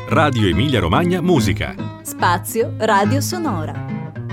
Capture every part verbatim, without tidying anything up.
Radio Emilia Romagna Musica. Spazio Radio Sonora.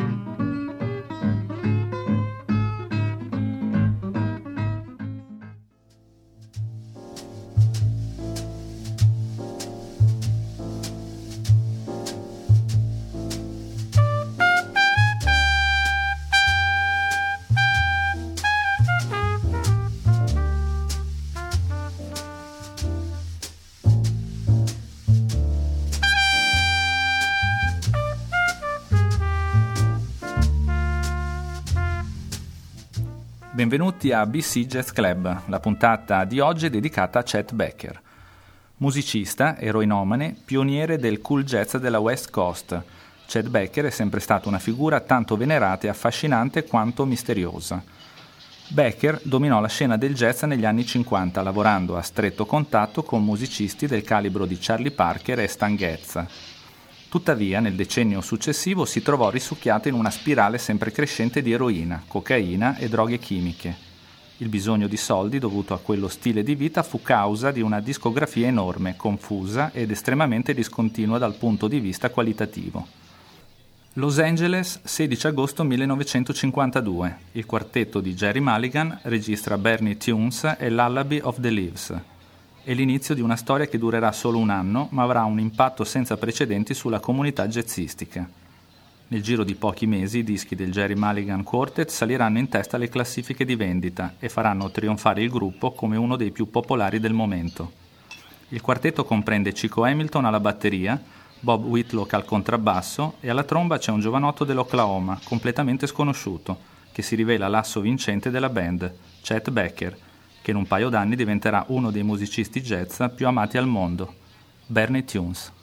Benvenuti a B C Jazz Club, la puntata di oggi è dedicata a Chet Baker. Musicista, eroinomane, pioniere del cool jazz della West Coast, Chet Baker è sempre stata una figura tanto venerata e affascinante quanto misteriosa. Baker dominò la scena del jazz negli anni cinquanta, lavorando a stretto contatto con musicisti del calibro di Charlie Parker e Stan Getz. Tuttavia, nel decennio successivo si trovò risucchiato in una spirale sempre crescente di eroina, cocaina e droghe chimiche. Il bisogno di soldi dovuto a quello stile di vita fu causa di una discografia enorme, confusa ed estremamente discontinua dal punto di vista qualitativo. Los Angeles, sedici agosto millenovecentocinquantadue. Il quartetto di Gerry Mulligan registra Bernie Tunes e Lullaby of the Leaves. È l'inizio di una storia che durerà solo un anno, ma avrà un impatto senza precedenti sulla comunità jazzistica. Nel giro di pochi mesi i dischi del Gerry Mulligan Quartet saliranno in testa alle classifiche di vendita e faranno trionfare il gruppo come uno dei più popolari del momento. Il quartetto comprende Chico Hamilton alla batteria, Bob Whitlock al contrabbasso e alla tromba c'è un giovanotto dell'Oklahoma, completamente sconosciuto, che si rivela l'asso vincente della band, Chet Baker, che in un paio d'anni diventerà uno dei musicisti jazz più amati al mondo, Bernie Tunes.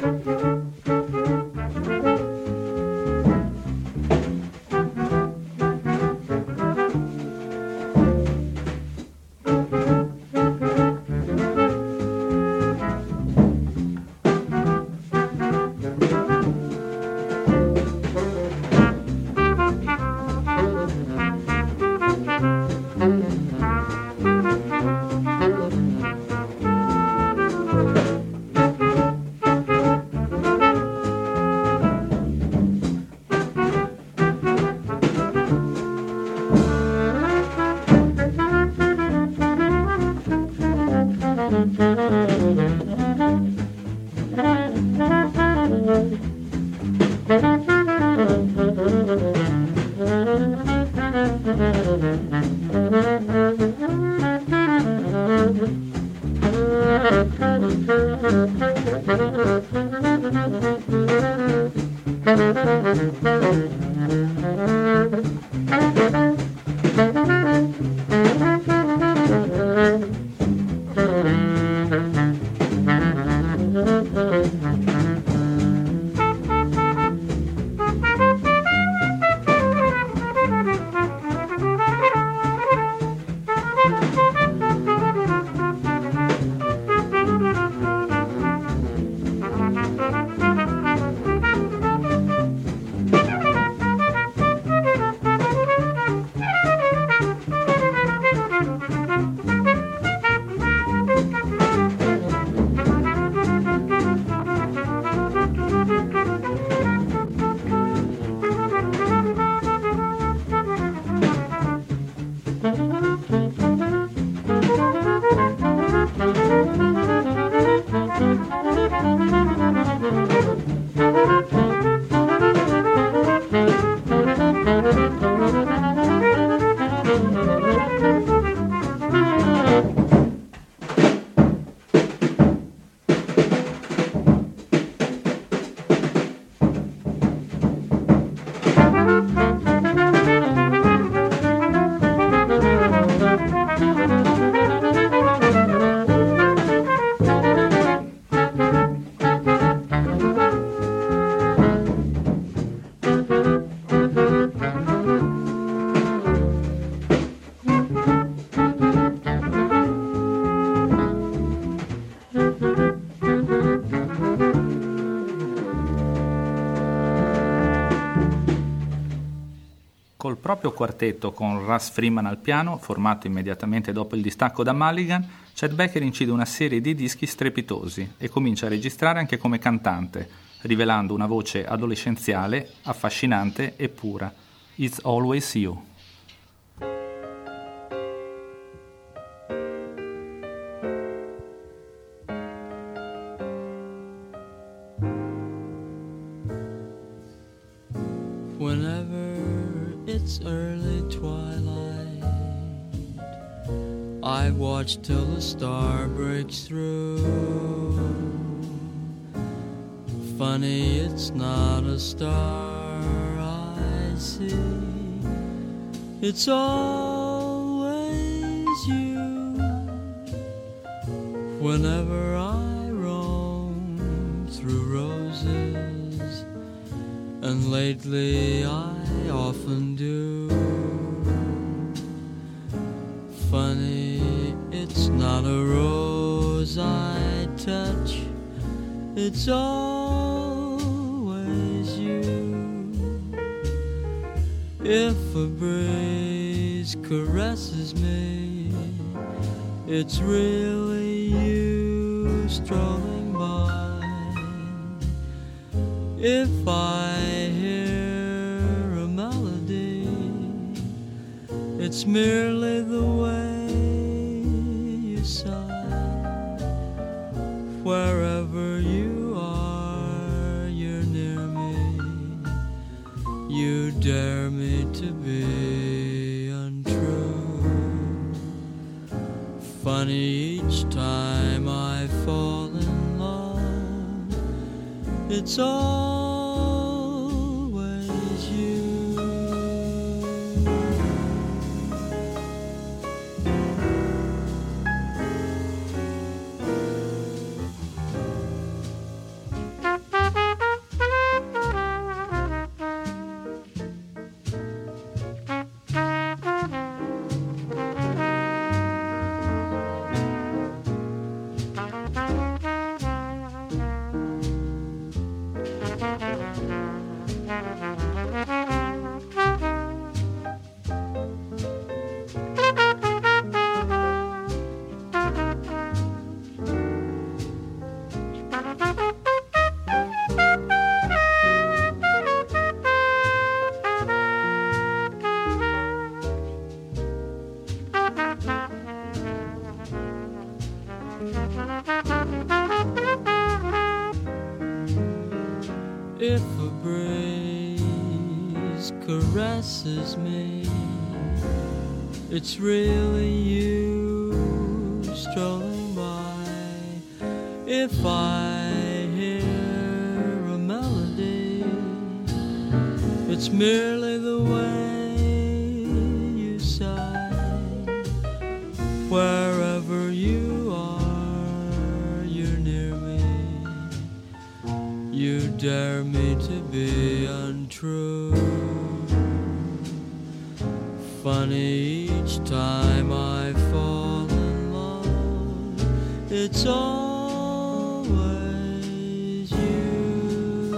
Col proprio quartetto con Russ Freeman al piano, formato immediatamente dopo il distacco da Mulligan, Chet Baker incide una serie di dischi strepitosi e comincia a registrare anche come cantante, rivelando una voce adolescenziale, affascinante e pura. It's Always You. Whenever it's early twilight, I watch till the star breaks through. Funny, it's not a star I see, it's always you. Whenever I roam through roses, and lately I often do. Funny, it's not a rose I touch, it's always you. If a breeze caresses me, it's really you strolling by. If I hear a melody, it's merely the way you sigh. Wherever you are, you're near me. You dare me to be untrue. Funny, each time I fall in love, it's always you. If a breeze caresses me, it's really you strolling by. If I hear a melody, it's merely the way you sigh. Wherever you are, you're near me. You dare me to be untrue. Funny, each time I fall in love, it's always you.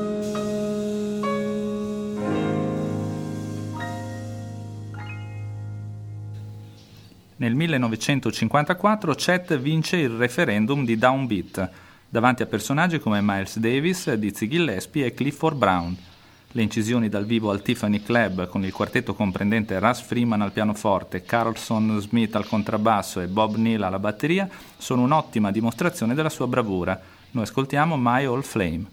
Nel millenovecentocinquantaquattro Chet vince il referendum di Downbeat davanti a personaggi come Miles Davis, Dizzy Gillespie e Clifford Brown. Le incisioni dal vivo al Tiffany Club con il quartetto comprendente Russ Freeman al pianoforte, Carlson Smith al contrabbasso e Bob Neal alla batteria sono un'ottima dimostrazione della sua bravura. Noi ascoltiamo My Old Flame.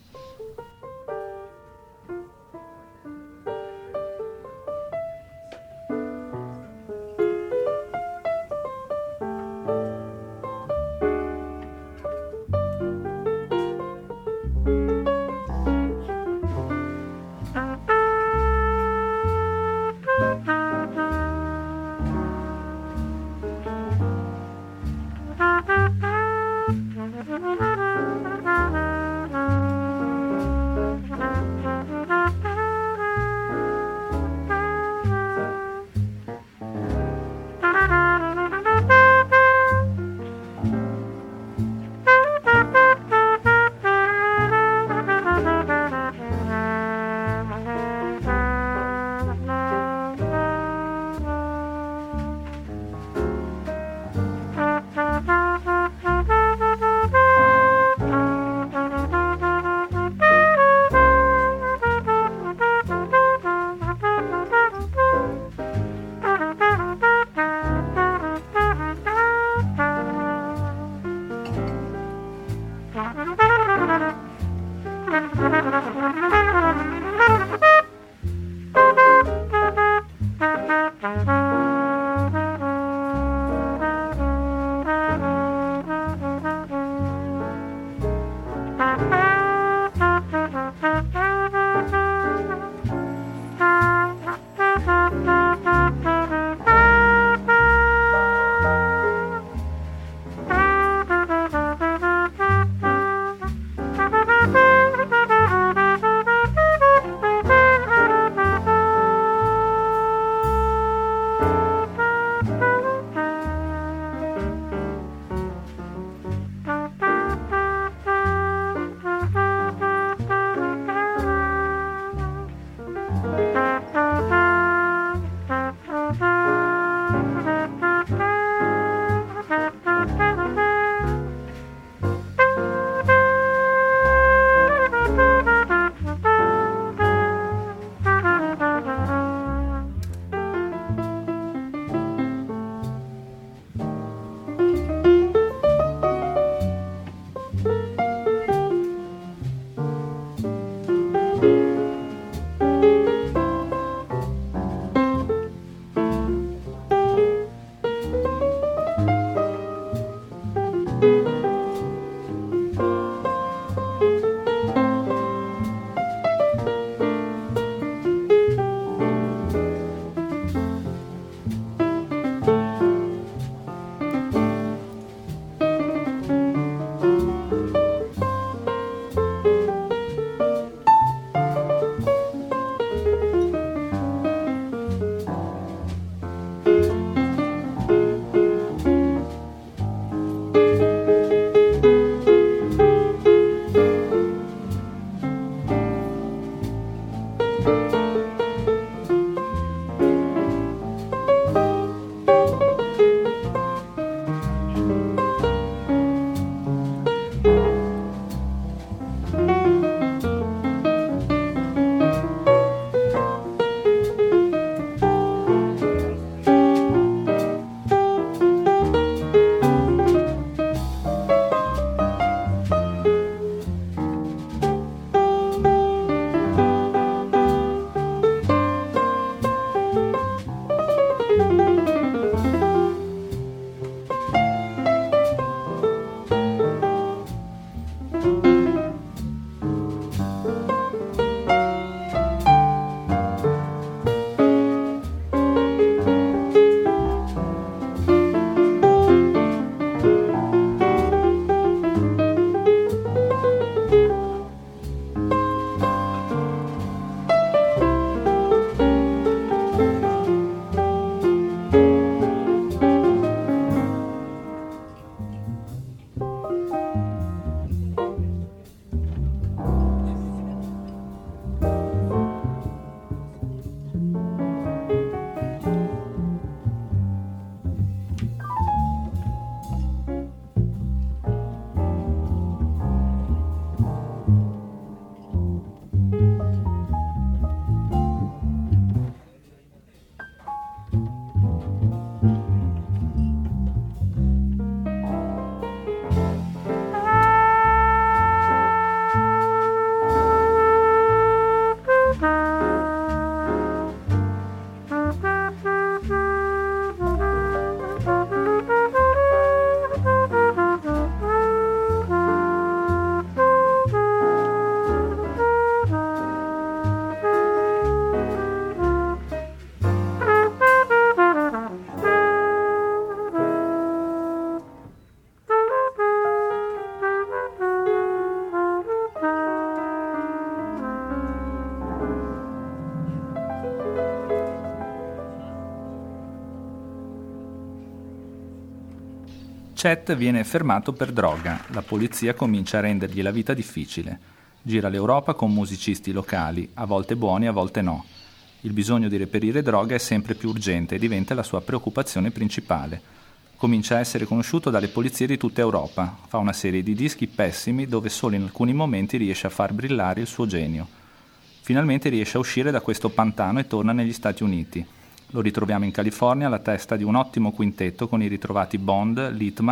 Chet viene fermato per droga, la polizia comincia a rendergli la vita difficile. Gira l'Europa con musicisti locali, a volte buoni, a volte no. Il bisogno di reperire droga è sempre più urgente e diventa la sua preoccupazione principale. Comincia a essere conosciuto dalle polizie di tutta Europa, fa una serie di dischi pessimi dove solo in alcuni momenti riesce a far brillare il suo genio. Finalmente riesce a uscire da questo pantano e torna negli Stati Uniti. Lo ritroviamo in California alla testa di un ottimo quintetto con i ritrovati Bond, Littman,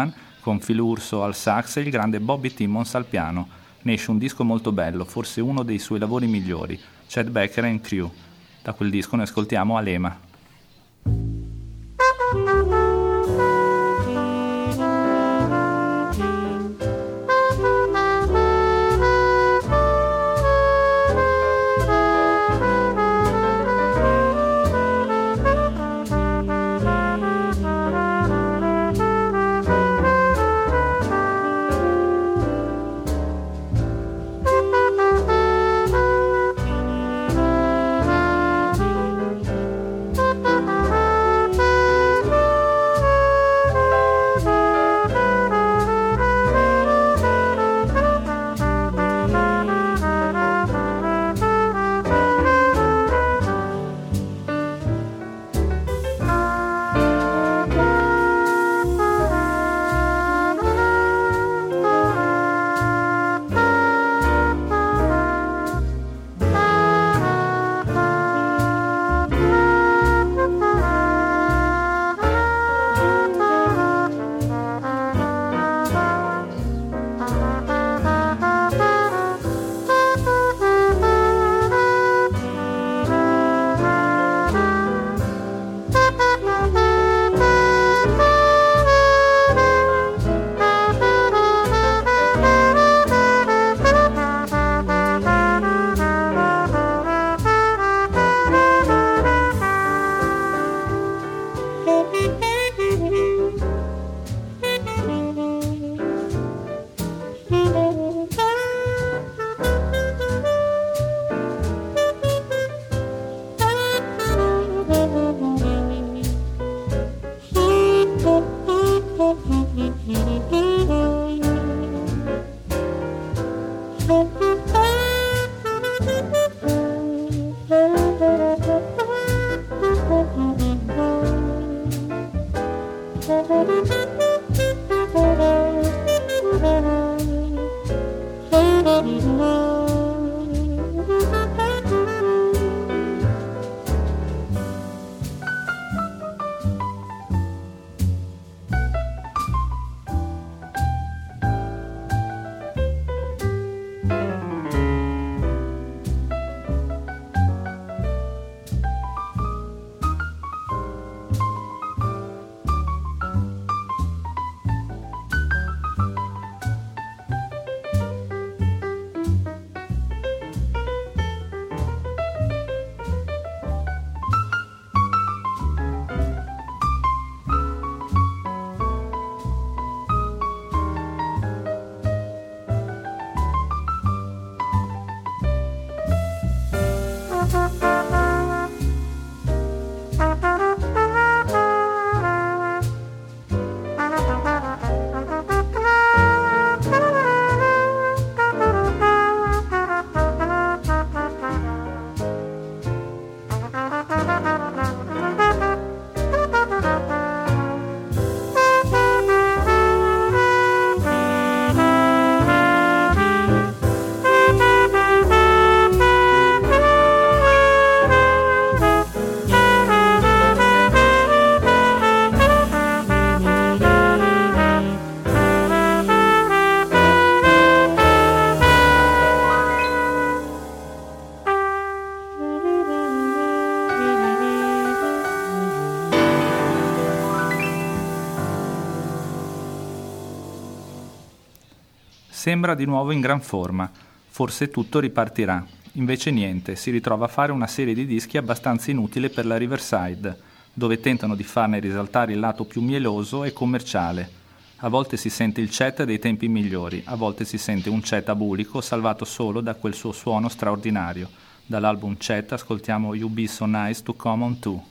con Phil Urso al sax e il grande Bobby Timmons al piano. Ne esce un disco molto bello, forse uno dei suoi lavori migliori, Chet Baker and Crew. Da quel disco ne ascoltiamo Alema. Sembra di nuovo in gran forma, forse tutto ripartirà. Invece niente, si ritrova a fare una serie di dischi abbastanza inutile per la Riverside, dove tentano di farne risaltare il lato più mieloso e commerciale. A volte si sente il Chet dei tempi migliori, a volte si sente un Chet abulico salvato solo da quel suo suono straordinario. Dall'album Chet ascoltiamo You Be So Nice to Come On To.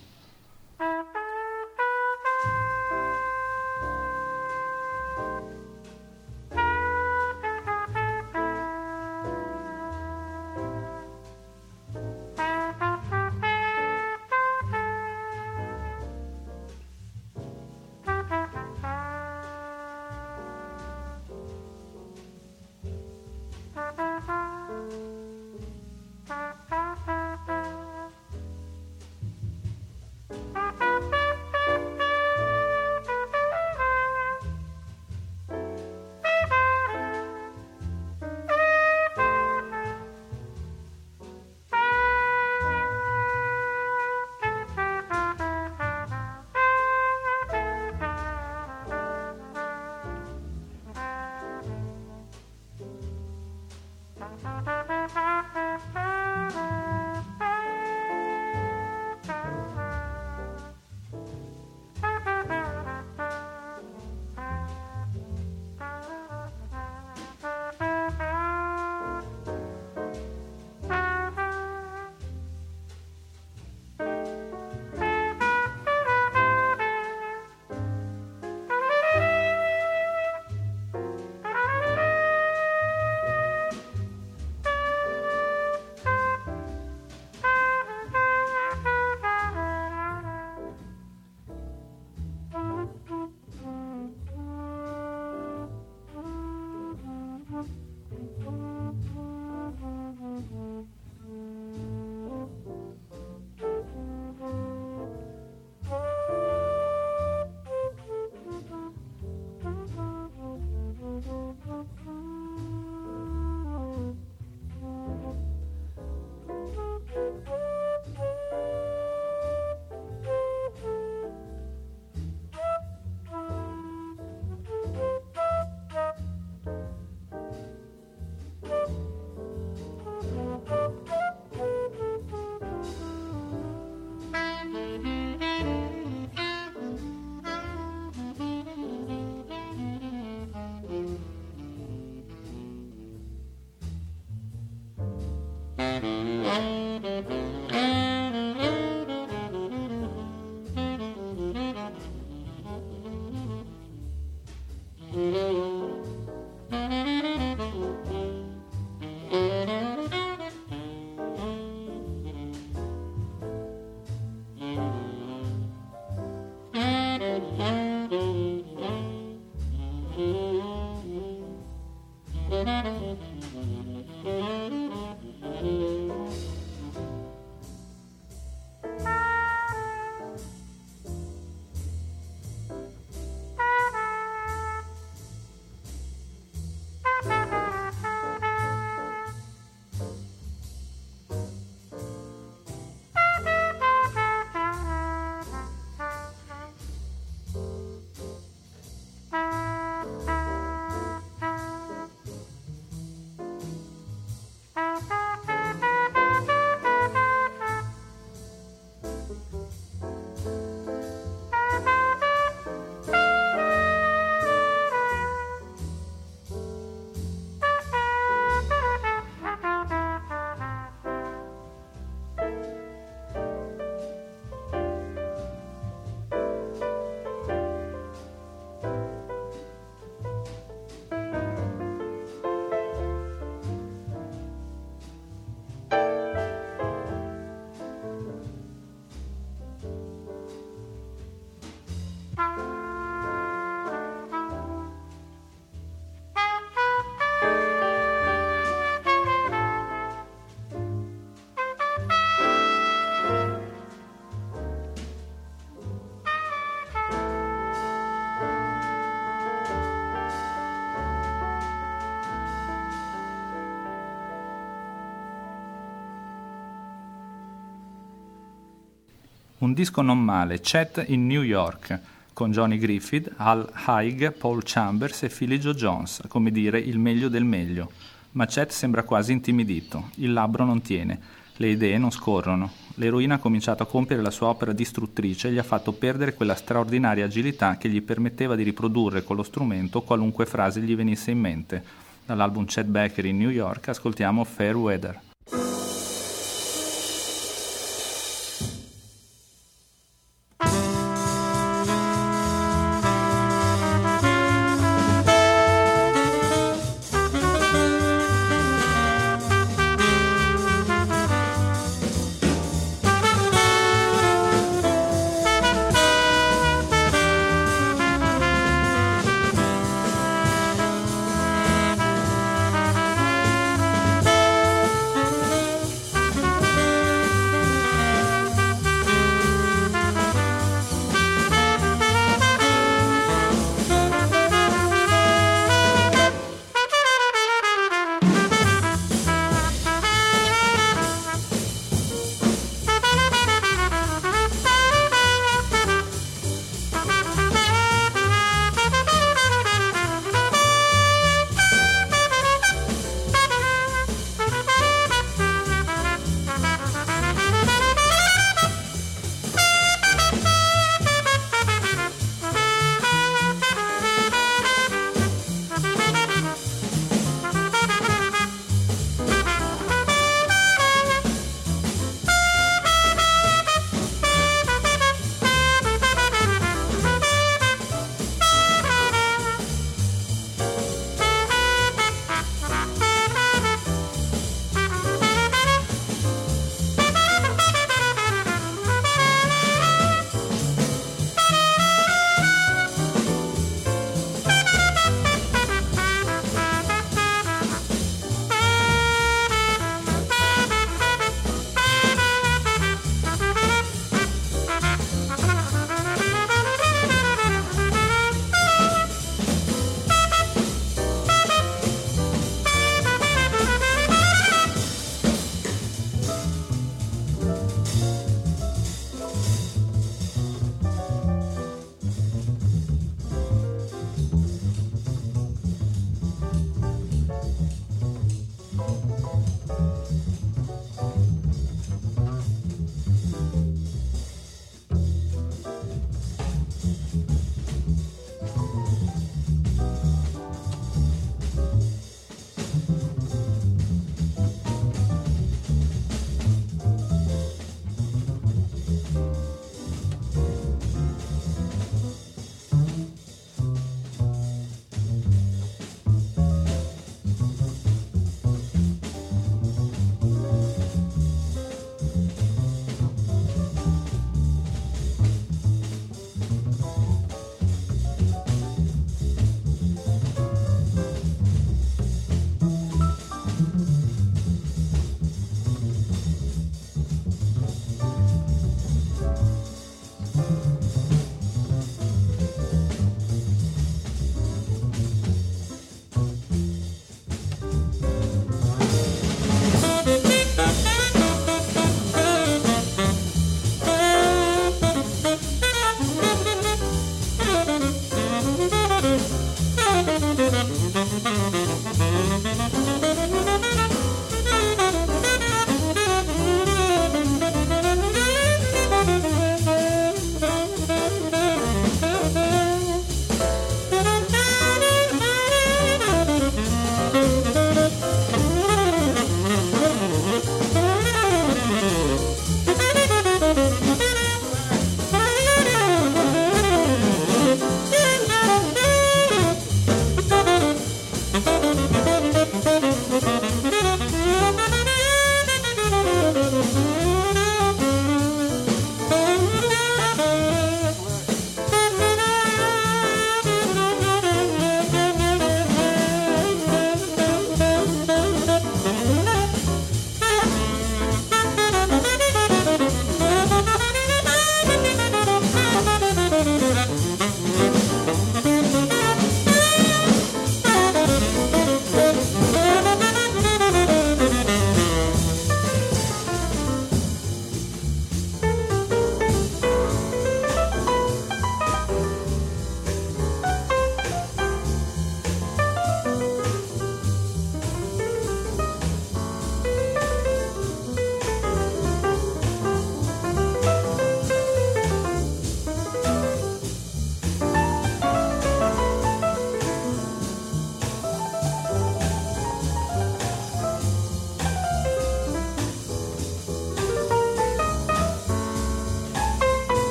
Un disco non male, Chet in New York, con Johnny Griffith, Al Haig, Paul Chambers e Philly Joe Jones, come dire il meglio del meglio. Ma Chet sembra quasi intimidito, il labbro non tiene, le idee non scorrono. L'eroina ha cominciato a compiere la sua opera distruttrice e gli ha fatto perdere quella straordinaria agilità che gli permetteva di riprodurre con lo strumento qualunque frase gli venisse in mente. Dall'album Chet Baker in New York ascoltiamo Fair Weather.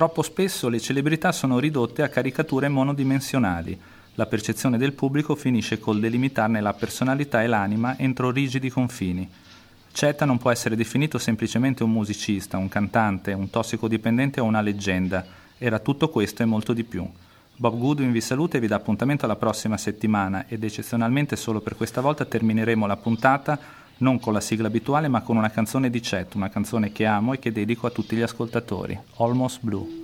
Troppo spesso le celebrità sono ridotte a caricature monodimensionali. La percezione del pubblico finisce col delimitarne la personalità e l'anima entro rigidi confini. Chet non può essere definito semplicemente un musicista, un cantante, un tossicodipendente o una leggenda. Era tutto questo e molto di più. Bob Goodwin vi saluta e vi dà appuntamento alla prossima settimana ed eccezionalmente solo per questa volta termineremo la puntata non con la sigla abituale ma con una canzone di Chet, una canzone che amo e che dedico a tutti gli ascoltatori, Almost Blue.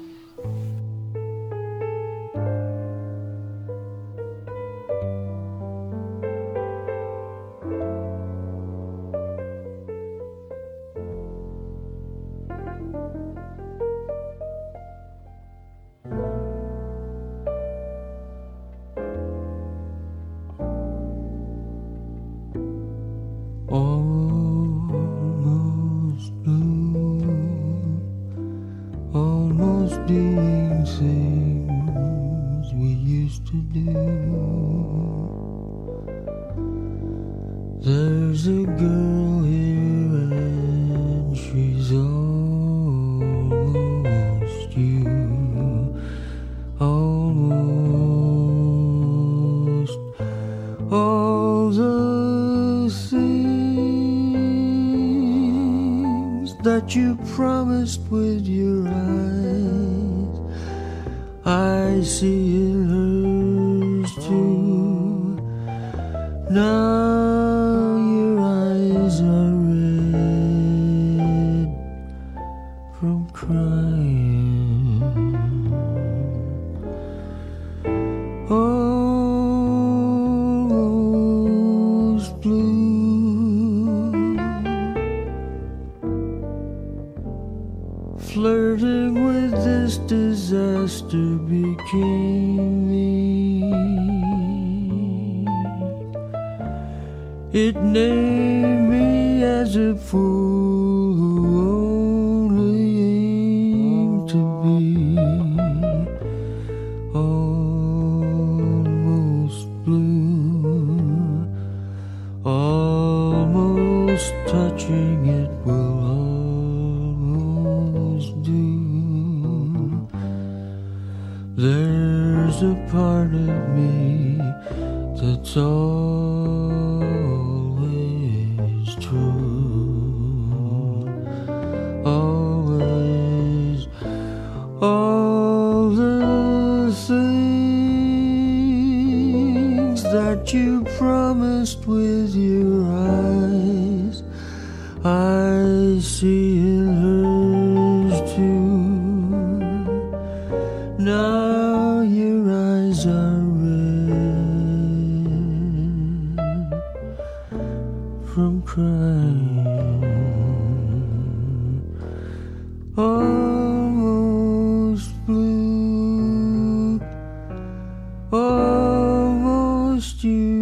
Almost blue, almost doing things we used to do. There's a girl here and she's almost you, almost all the things that you promised with your eyes, I see in hers too. Now your eyes are red from crying. Almost blue. Flirting with this disaster became me. It named me as a fool who only aimed to be almost blue. Almost touching it will almost do. There's a part of me that's always true, always, all the things that you promised with your eyes, I see in hers too. Now your eyes are red from crying. Almost blue, almost you.